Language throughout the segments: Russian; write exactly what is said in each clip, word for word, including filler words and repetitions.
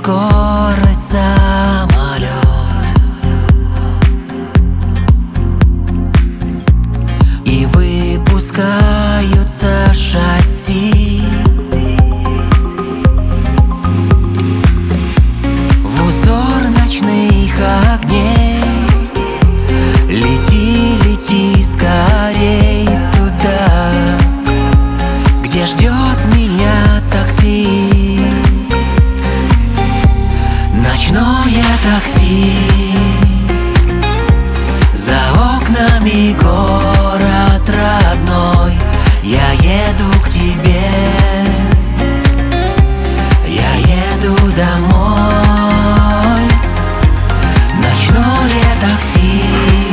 скорость самолет. И выпускаются шасси. В узор ночных огней лети, лети скорей туда, где ждет меня такси. Ночное такси. За окнами город родной. Я еду к тебе. Я еду домой. Ночное такси.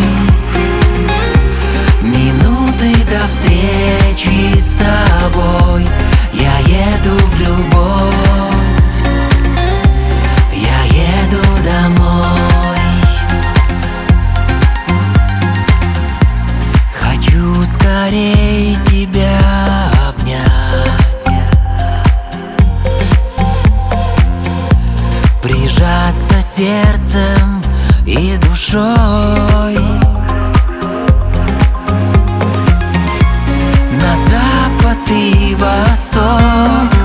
Минуты до встречи с тобой. Я еду в любовь. Я еду домой. Хочу скорей тебя обнять, прижаться сердцем и душой. На запад и восток